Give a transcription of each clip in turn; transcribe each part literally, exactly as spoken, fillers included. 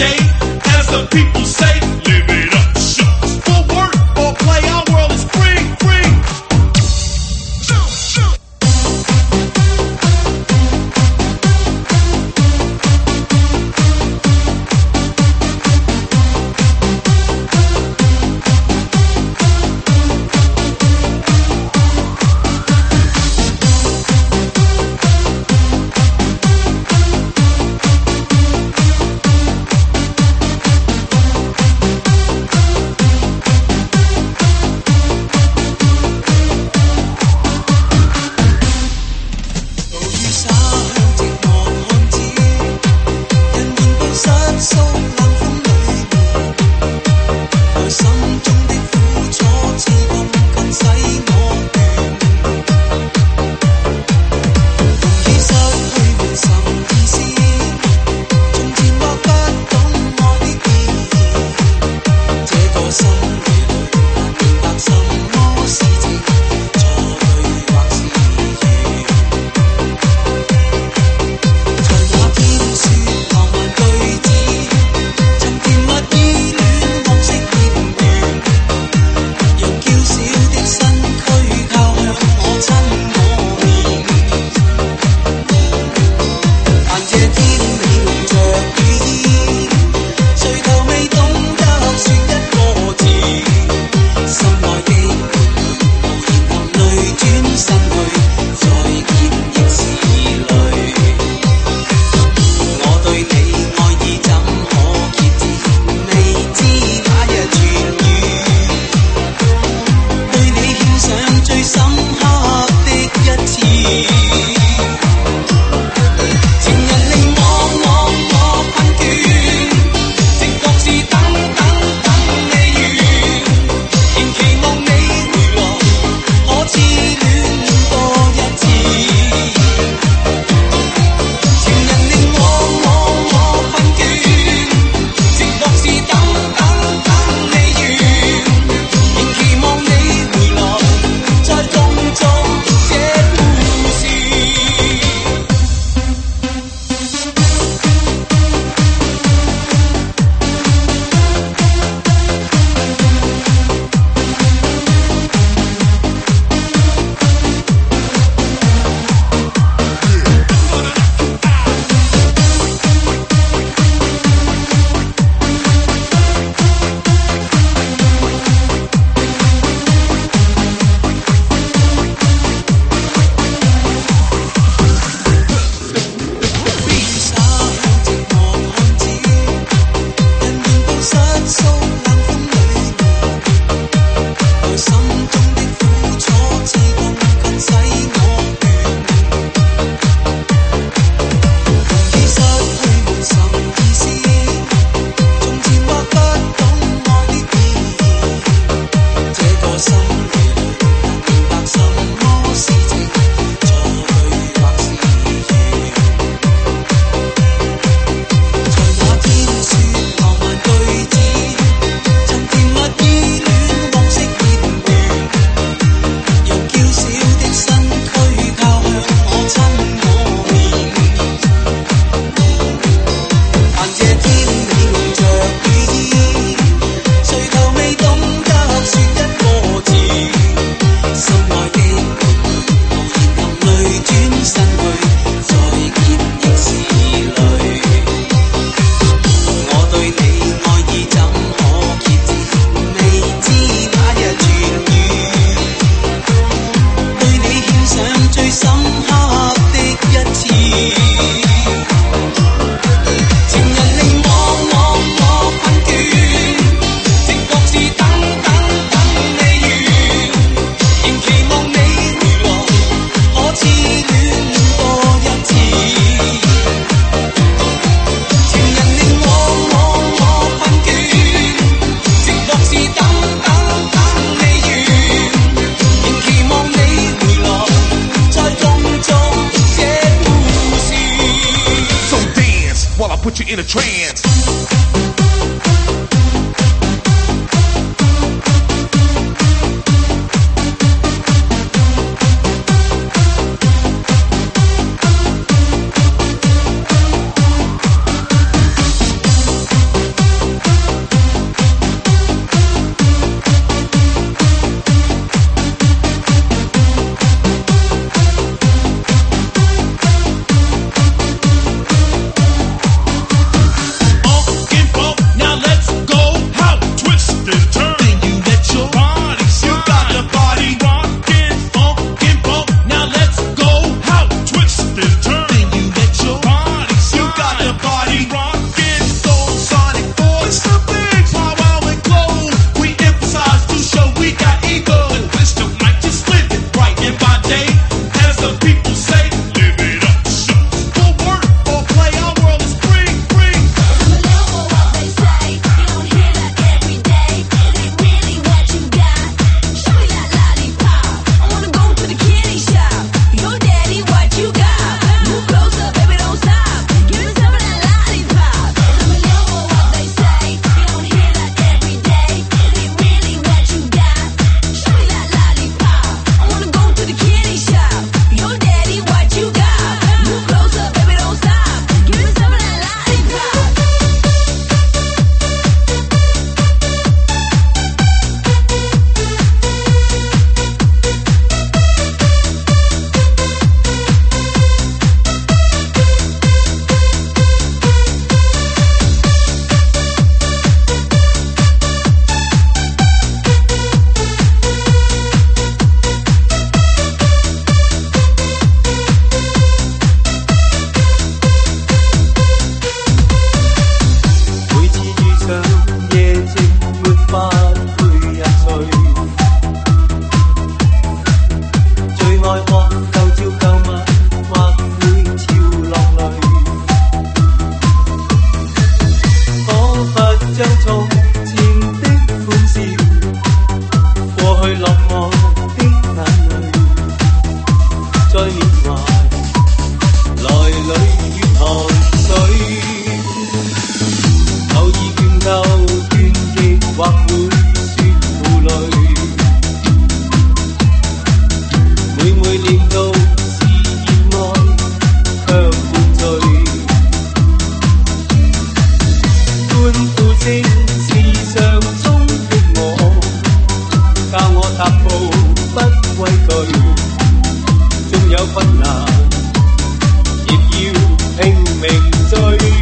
day. As the people say, live it up, shucks. For work or play, our world is free, free. Shoot, shoot. put you in a trance. 正是上中的我，教我踏步不畏惧，縱有困難，亦要拼命追。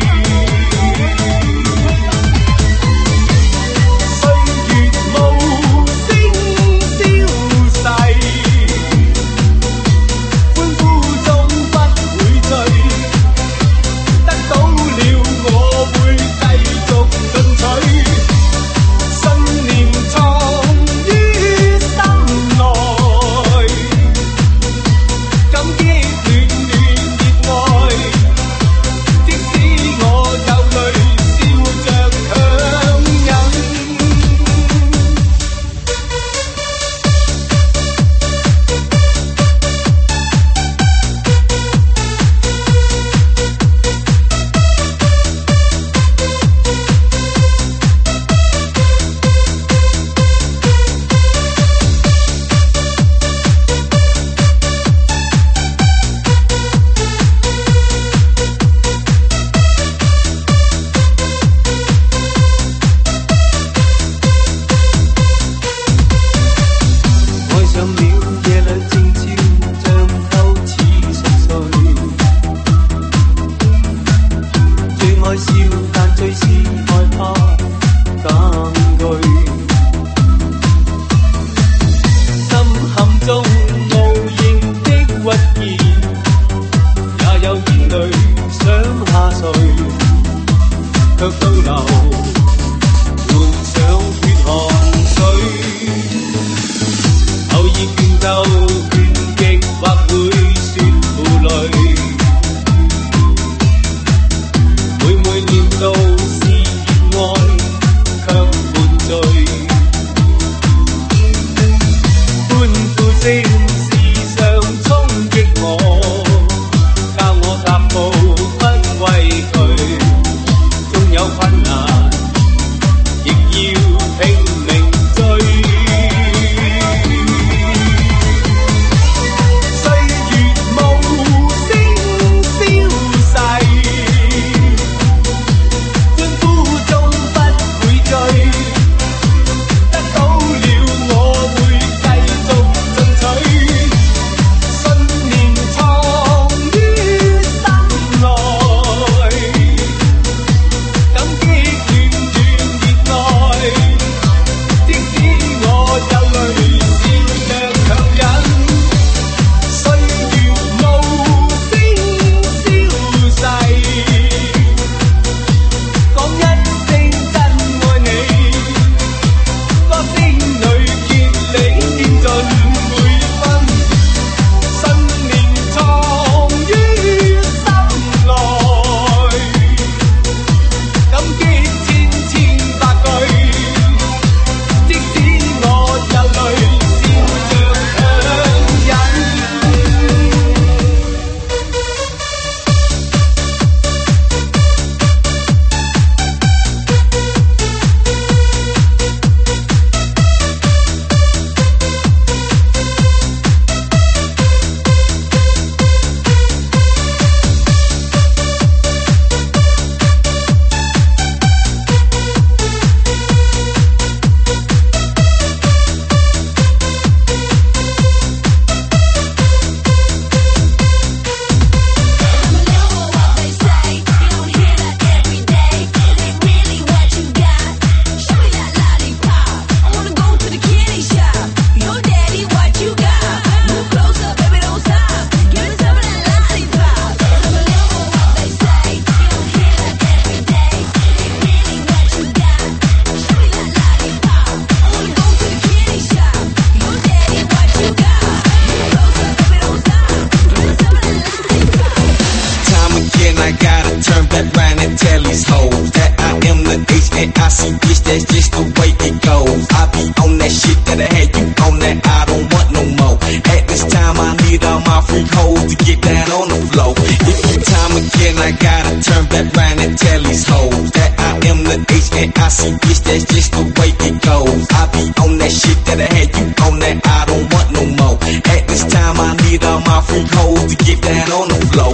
That's just the way it goes. I be on that shit that I had you on that I don't want no more. At this time I need all my freak hoes to get down on the floor. If you time again I gotta turn back round and tell these hoes that I am the H N I C bitch, that's just the way it goes. I be on that shit that I had you on that I don't want no more. At this time I need all my freak hoes to get down on the floor.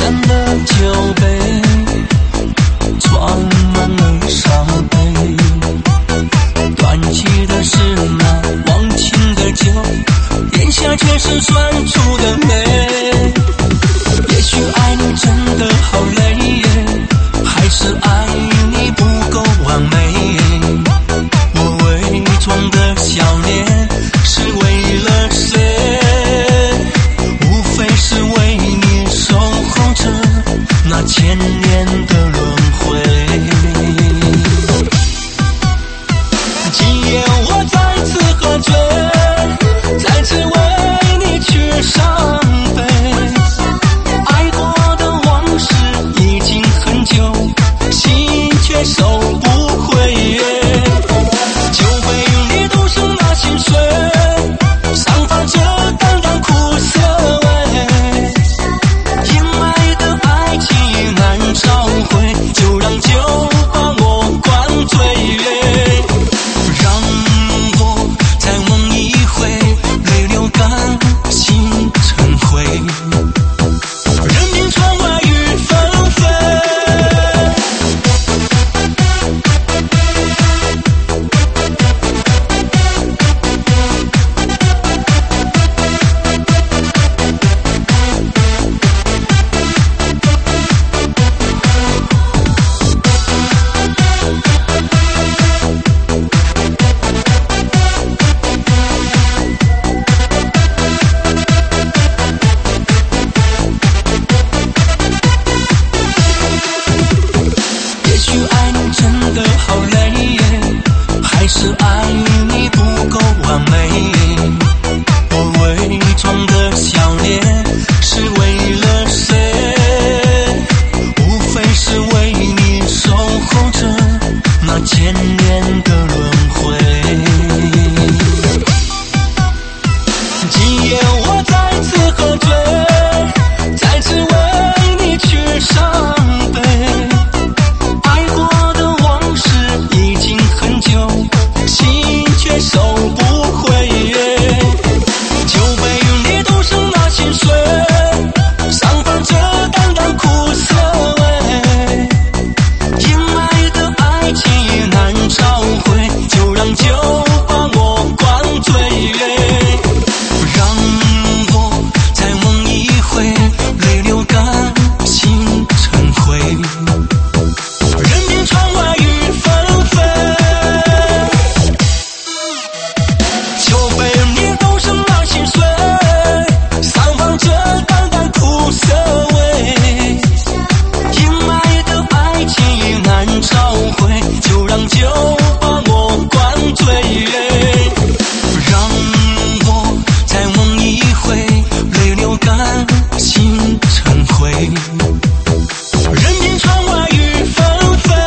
满了酒杯，装满了伤悲。断气的是那忘情的酒，咽下却是酸楚的美。也许爱你真的好累，还是爱你不够完美。我伪装的笑脸是为了谁？无非是为你守候着那千年的轮回。今夜我再次喝醉，再次为你去伤悲。爱过的往事已经很久，心却收不回。酒杯里都是那心碎，散发着淡淡苦涩味。阴霾的爱情难找回，就让酒把我灌醉。让我再梦一回，泪流干，心成灰。任凭窗外雨纷飞。也许爱你真的好累，还是爱你不够完美。我伪装的笑脸是为了谁？无非是为你守候着那千年的轮回。今夜我再次喝醉，再次为你去伤悲。爱过的往事已经很久，心却收不回。酒杯里都是那心碎，散发着淡淡苦涩味。阴霾的爱情难找回，就让酒把我灌醉。让我再梦一回，泪流干，心成灰。任凭窗外雨纷飞。酒杯里都是那心碎，散发着淡淡苦涩味。阴霾的爱情难找回，就让酒把我灌醉。让我再梦一回，泪流干，心成灰。任凭窗外雨纷飞。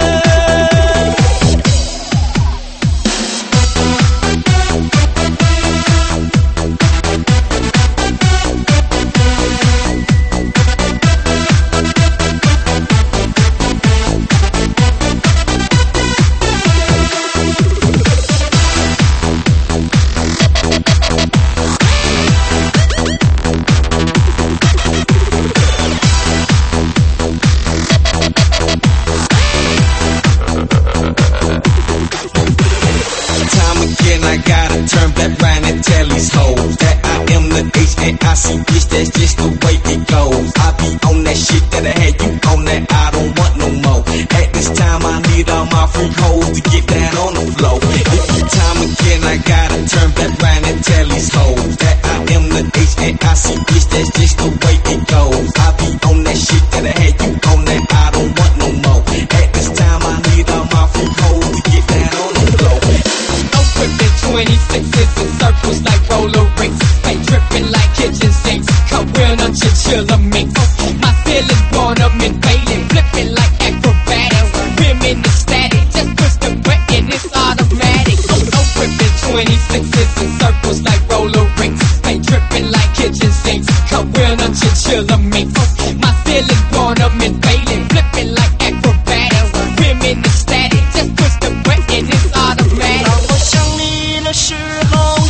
Time again, I gotta turn back round and tell these hoes that I am the H and I C bitch, that's just the way it goes. I be on that shit that I had you on that I don't want no more. At this time, I need all my freak hoes to get down on the floor. If you time again, I gotta turn back round and tell these hoes that I am the H and I C bitch, that's just the way it goes. I be on that shit that I had you on that I don't want no more. At this time, I need all my freak hoes to get down on the floor. Whipping twenty-sixes in circles like roller rinks. Ain't dripping like kitchen sinks. Cut real on chinchilla mix. My feelings born up and failing. Flipping like acrobatics. Women ecstatic. Just push the button, it's automatic. Oh, oh, whipping twenty-sixes in circles like roller rinks. Ain't dripping like kitchen sinks. Cut real on chinchilla mix. My feelings born up and failing. Flipping like acrobatics. Women ecstatic. Just push the button, it's automatic. 我想你的时候，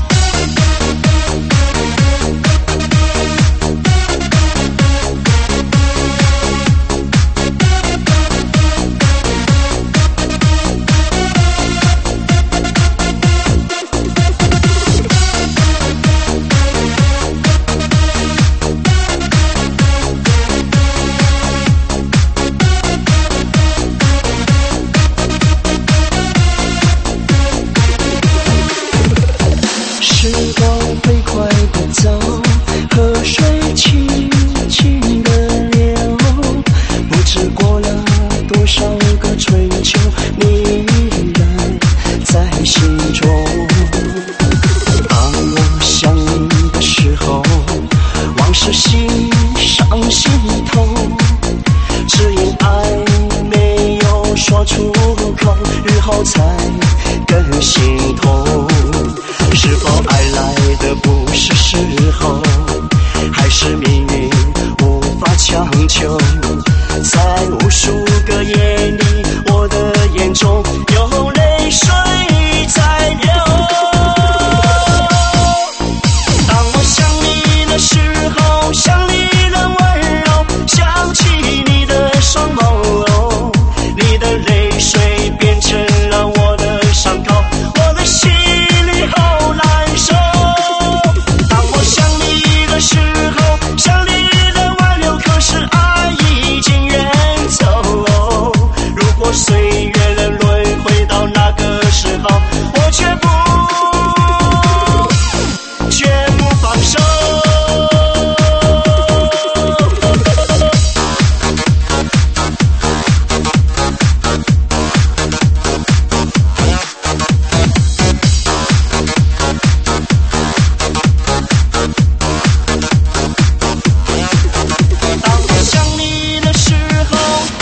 更心痛。是否爱来的不是时候，还是命运无法强求？在无数个夜里，我的眼中有泪水在流。当我想你的时候，想你的温柔，想起你的双眸，你的泪水变成了我的伤口，我的心里好难受。当我想你的时候，想你的挽留，可是爱已经远走。如果岁月能轮回到那个时候，我绝不绝不放手。当我想你的时候，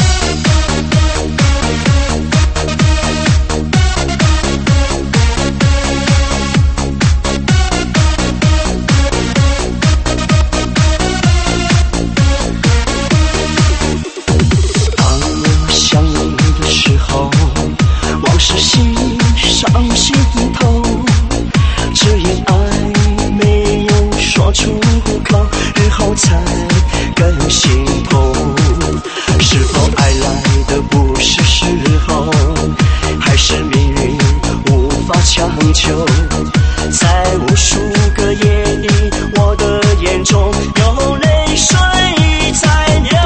当我想你的时候，往事心上心头，只因爱没有说出口，日后才更心痛。是否爱来的不是时候，还是命运无法强求？在无数个夜里，我的眼中有泪水在流。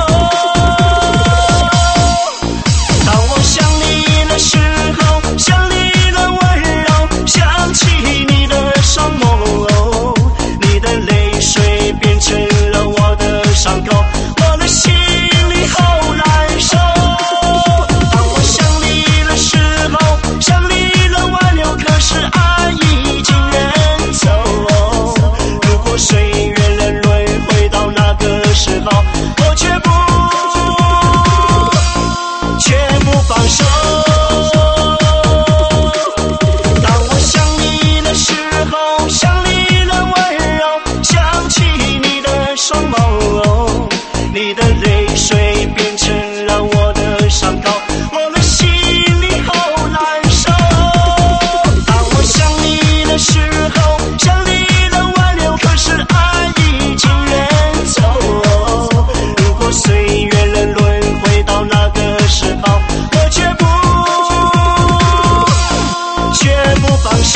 当我想你的时候，想你的温柔，想起你的双眸，你的泪水变成了我的伤口，我的心里好难受。当我想你的时候，想你的挽留，可是爱已经远走。如果岁月能轮回到那个时候，我绝不绝不放手。当我想你的时候，想你的温柔，想起你的双眸，你的泪水变成了我的伤口，我的心里好难受。当我想你的时候，想你的挽留，可是爱已经远走。如果岁月能轮回到那个时候，我绝不绝不放手。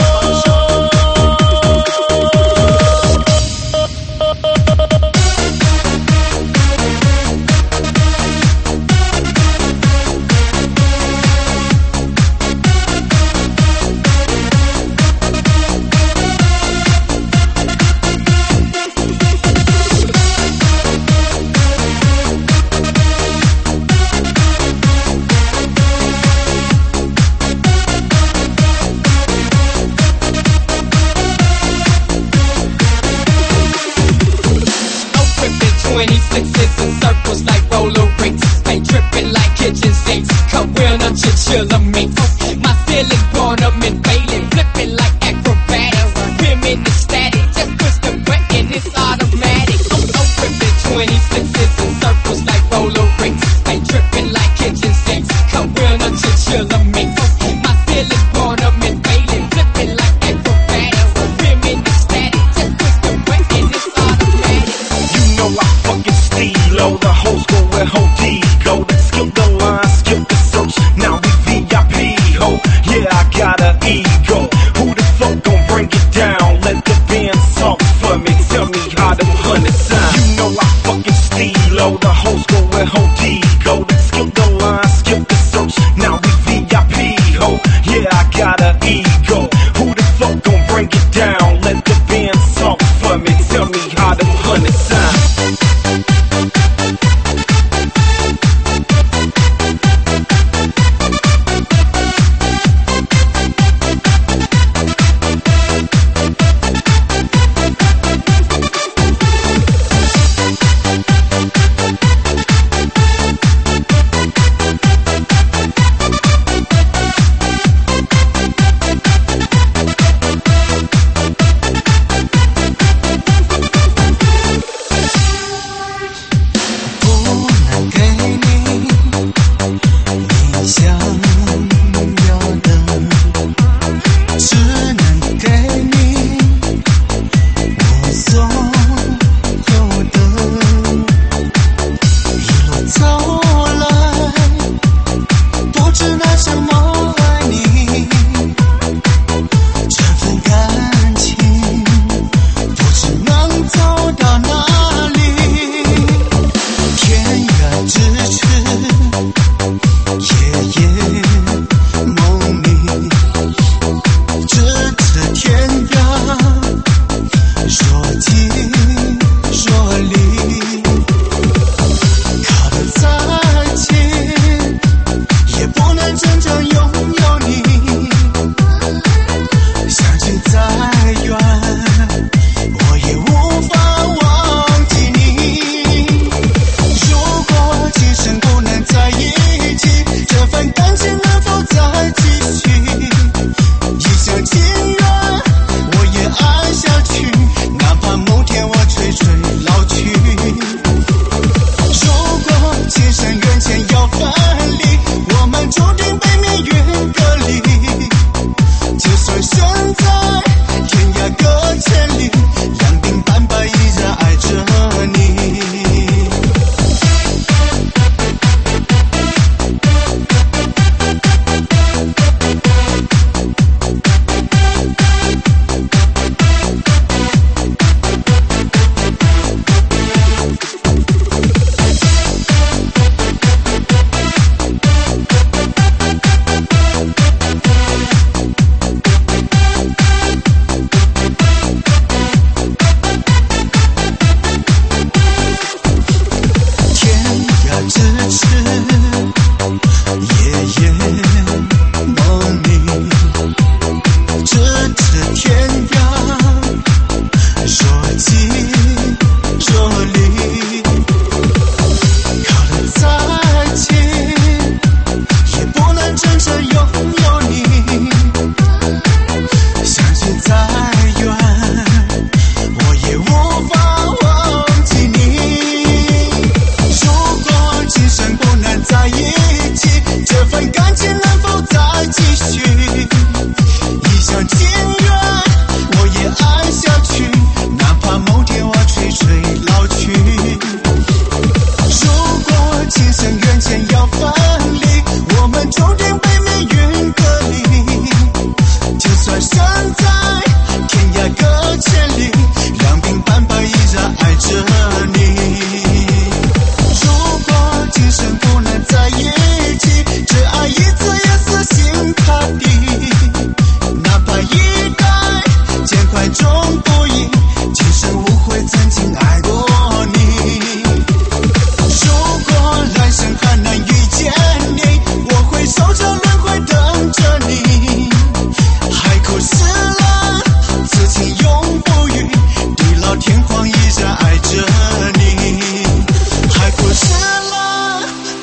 twenty-sixes and circles like roller rinks. Ain't tripping like kitchen sinks. Career chinchilla minks. My feelings born up and failing. Flipping like acrobatics. Women ecstatic. Just push the button, it's automatic. I'm open twenty-sixes and circles like roller rinks. Ain't tripping like kitchen sinks. Career chinchilla minks. My feelings born up and failing. Flipping like acrobatics. Women ecstatic. Just push the button, it's automatic. You know I fucking steal the whole school with whole D-Go. Skip the line, skip the search, now we V I P, ho. Yeah, I got an ego. Who the fuck gon' break it down? Let the band talk for me, tell me how them hundreds sound. You know I fucking steal the whole school with whole D-Go. Skip the line, skip the search, now we V I P, ho. Yeah, I got an ego. Who the fuck gon' break it down? Let the band talk for me, tell me how them hundreds sound.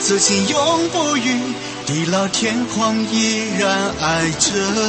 此心永不渝，地老天荒依然爱着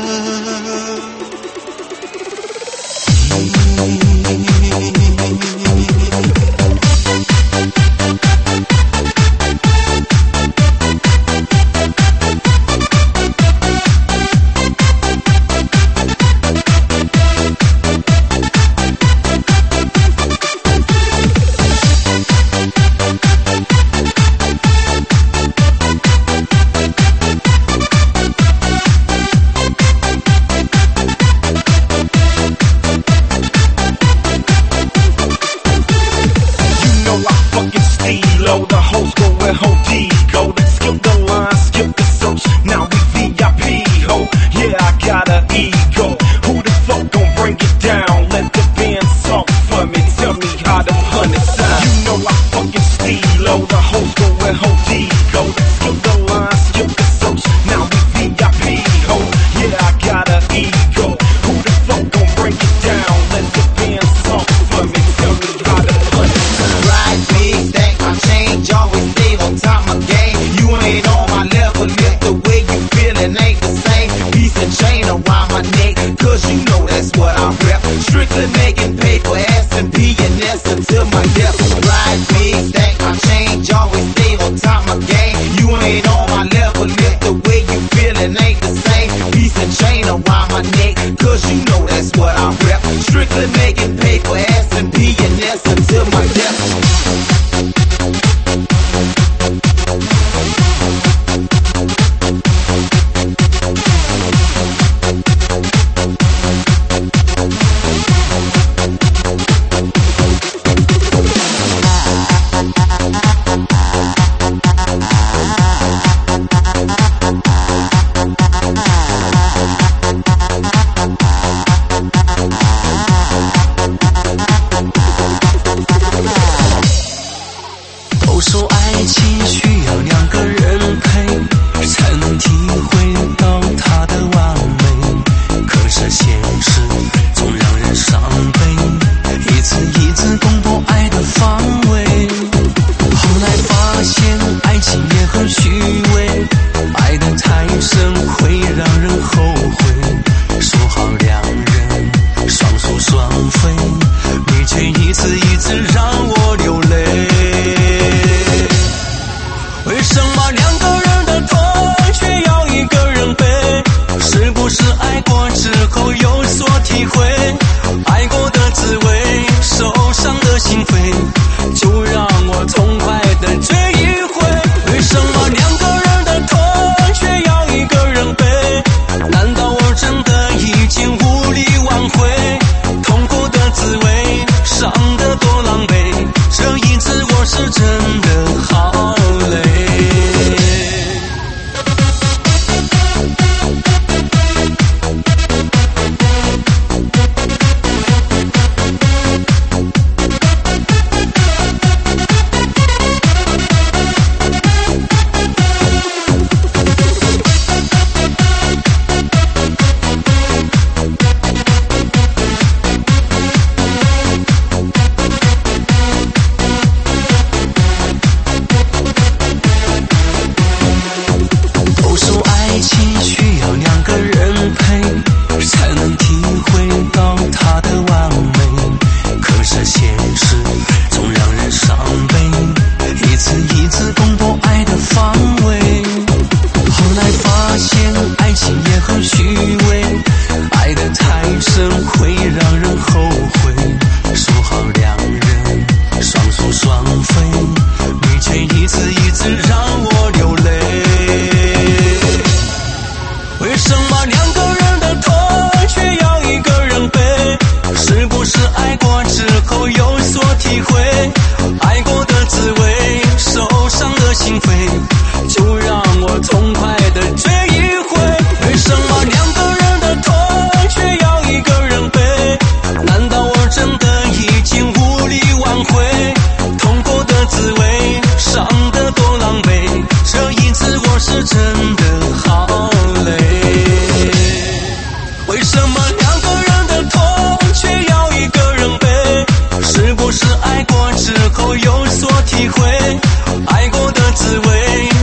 the hoes go where Home Depot. Let's skip the line, skip the search. Now we V I P, ho. Yeah, I got an ego. Who the fuck gon' break it down? Let the band talk for me. Tell me how the honey sound. You know I fucking steal. The hoes go where Home Depot. Let's skip the line, skip the search. Now we V I P, ho. Yeah, I got an ego. Who the fuck gon' break it down? Let the band talk for me. Tell me how the honey sound. Right, big stack my change, always stay on top of my game. You ain't on my level, yet the way you feelin' ain't the same. Piece and chain around my neck, cause you know that's what I rep. Strictly making paper, S and P and S until my death. Right, big stack my change, always stay on top of my game. You ain't on my level, yet the way you feelin' ain't the same. Piece and chain around my neck, cause you know that's what I rep. Strictly making paper, S and P and S until my death. 都说爱情需要两个人陪，才能体会到它的完美。可是现实总让人伤悲，一次一次攻破爱的防卫。后来发现爱情也很虚伪，爱得太深会让人后悔。说好两人双宿双飞，你却一次一次让我流泪。为什么两个人的痛却要一个人背？是不是爱过之后有所体会？爱过的滋味，受伤的心扉，就让我痛快的追一回。为什么两个人的痛却要一个人背？难道我真的已经无力挽回？痛苦的滋味，伤得多狼狈，这一次我是真的好累。体会爱过的滋味，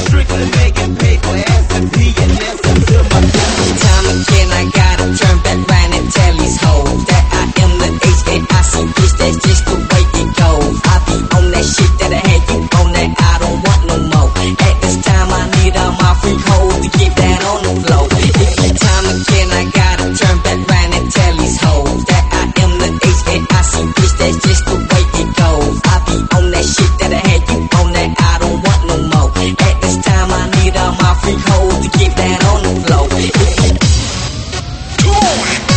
strictly making paper as a P and S until my death. Time again, I gotta turn back round and tell these hoes that I am the H and I C bitch. That's just the way it goes. I be on that shit that I had you on that. I don't want no more. At this time, I need all my freak hoes to get down on the floor. Every time again, I gotta turn back round and tell these hoes that I am the H and I C bitch. That's just the way it goes. I be on that shit that I had you on that. I don't want no more. At this time, I need all my freak hoes to get down on the floor.